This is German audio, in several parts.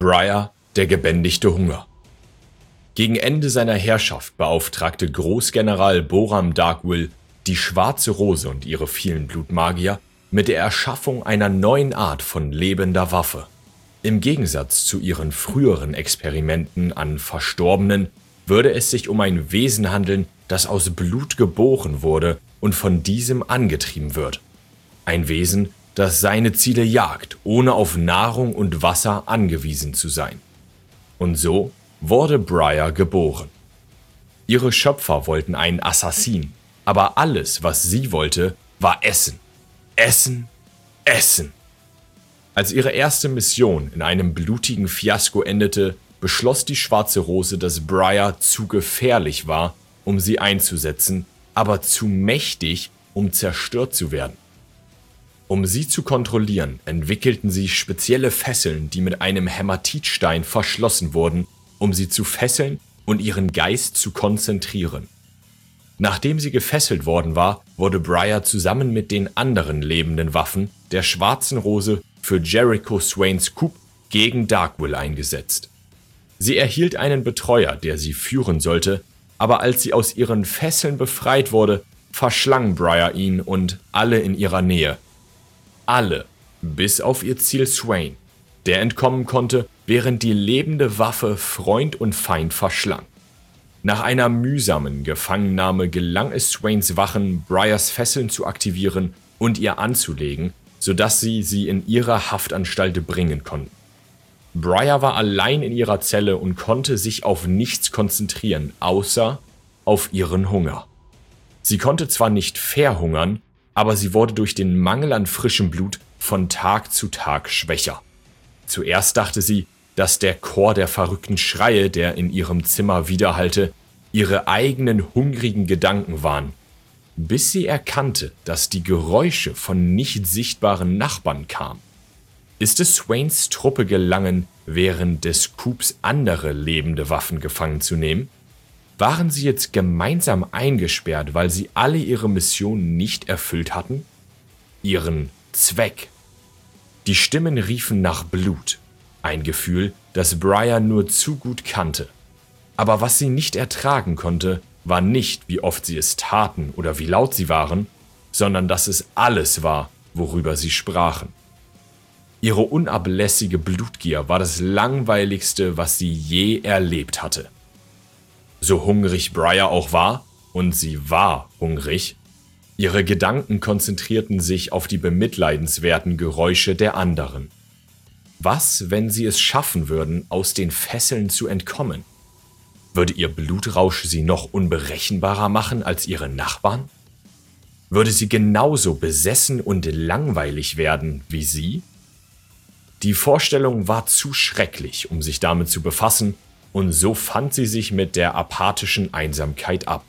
Briar, der gebändigte Hunger. Gegen Ende seiner Herrschaft beauftragte Großgeneral Boram Darkwill die Schwarze Rose und ihre vielen Blutmagier mit der Erschaffung einer neuen Art von lebender Waffe. Im Gegensatz zu ihren früheren Experimenten an Verstorbenen würde es sich um ein Wesen handeln, das aus Blut geboren wurde und von diesem angetrieben wird. Ein Wesen, das seine Ziele jagt, ohne auf Nahrung und Wasser angewiesen zu sein. Und so wurde Briar geboren. Ihre Schöpfer wollten einen Assassin, aber alles, was sie wollte, war Essen. Essen, Essen. Als ihre erste Mission in einem blutigen Fiasko endete, beschloss die Schwarze Rose, dass Briar zu gefährlich war, um sie einzusetzen, aber zu mächtig, um zerstört zu werden. Um sie zu kontrollieren, entwickelten sie spezielle Fesseln, die mit einem Hämatitstein verschlossen wurden, um sie zu fesseln und ihren Geist zu konzentrieren. Nachdem sie gefesselt worden war, wurde Briar zusammen mit den anderen lebenden Waffen der Schwarzen Rose für Jericho Swains Coup gegen Darkwill eingesetzt. Sie erhielt einen Betreuer, der sie führen sollte, aber als sie aus ihren Fesseln befreit wurde, verschlang Briar ihn und alle in ihrer Nähe. Alle, bis auf ihr Ziel Swain, der entkommen konnte, während die lebende Waffe Freund und Feind verschlang. Nach einer mühsamen Gefangennahme gelang es Swains Wachen, Briars Fesseln zu aktivieren und ihr anzulegen, sodass sie in ihre Haftanstalt bringen konnten. Briar war allein in ihrer Zelle und konnte sich auf nichts konzentrieren, außer auf ihren Hunger. Sie konnte zwar nicht verhungern, aber sie wurde durch den Mangel an frischem Blut von Tag zu Tag schwächer. Zuerst dachte sie, dass der Chor der verrückten Schreie, der in ihrem Zimmer widerhallte, ihre eigenen hungrigen Gedanken waren, bis sie erkannte, dass die Geräusche von nicht sichtbaren Nachbarn kamen. Ist es Swains Truppe gelungen, während des Coups andere lebende Waffen gefangen zu nehmen? Waren sie jetzt gemeinsam eingesperrt, weil sie alle ihre Mission nicht erfüllt hatten? Ihren Zweck. Die Stimmen riefen nach Blut, ein Gefühl, das Briar nur zu gut kannte. Aber was sie nicht ertragen konnte, war nicht, wie oft sie es taten oder wie laut sie waren, sondern dass es alles war, worüber sie sprachen. Ihre unablässige Blutgier war das Langweiligste, was sie je erlebt hatte. So hungrig Briar auch war, und sie war hungrig, ihre Gedanken konzentrierten sich auf die bemitleidenswerten Geräusche der anderen. Was, wenn sie es schaffen würden, aus den Fesseln zu entkommen? Würde ihr Blutrausch sie noch unberechenbarer machen als ihre Nachbarn? Würde sie genauso besessen und langweilig werden wie sie? Die Vorstellung war zu schrecklich, um sich damit zu befassen, und so fand sie sich mit der apathischen Einsamkeit ab.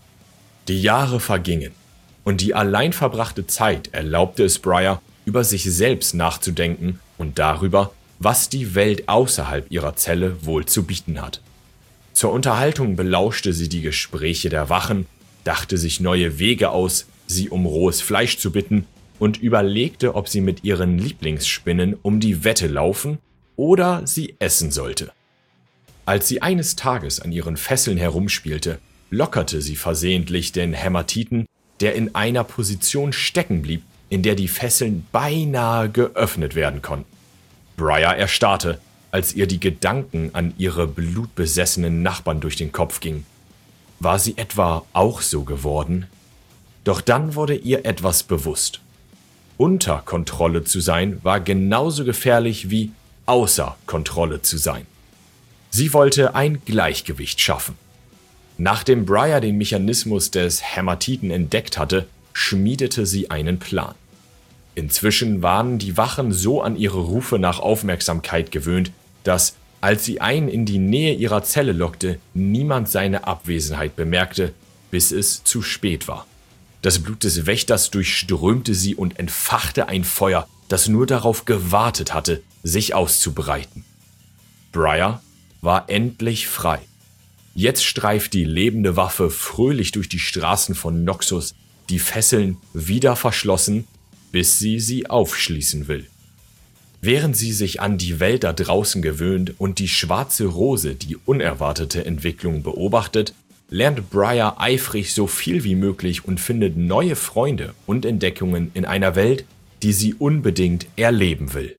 Die Jahre vergingen, und die allein verbrachte Zeit erlaubte es Briar, über sich selbst nachzudenken und darüber, was die Welt außerhalb ihrer Zelle wohl zu bieten hat. Zur Unterhaltung belauschte sie die Gespräche der Wachen, dachte sich neue Wege aus, sie um rohes Fleisch zu bitten und überlegte, ob sie mit ihren Lieblingsspinnen um die Wette laufen oder sie essen sollte. Als sie eines Tages an ihren Fesseln herumspielte, lockerte sie versehentlich den Hämatiten, der in einer Position stecken blieb, in der die Fesseln beinahe geöffnet werden konnten. Briar erstarrte, als ihr die Gedanken an ihre blutbesessenen Nachbarn durch den Kopf gingen. War sie etwa auch so geworden? Doch dann wurde ihr etwas bewusst. Unter Kontrolle zu sein war genauso gefährlich wie außer Kontrolle zu sein. Sie wollte ein Gleichgewicht schaffen. Nachdem Briar den Mechanismus des Hämatiten entdeckt hatte, schmiedete sie einen Plan. Inzwischen waren die Wachen so an ihre Rufe nach Aufmerksamkeit gewöhnt, dass, als sie einen in die Nähe ihrer Zelle lockte, niemand seine Abwesenheit bemerkte, bis es zu spät war. Das Blut des Wächters durchströmte sie und entfachte ein Feuer, das nur darauf gewartet hatte, sich auszubreiten. Briar war endlich frei. Jetzt streift die lebende Waffe fröhlich durch die Straßen von Noxus, die Fesseln wieder verschlossen, bis sie aufschließen will. Während sie sich an die Welt da draußen gewöhnt und die schwarze Rose die unerwartete Entwicklung beobachtet, lernt Briar eifrig so viel wie möglich und findet neue Freunde und Entdeckungen in einer Welt, die sie unbedingt erleben will.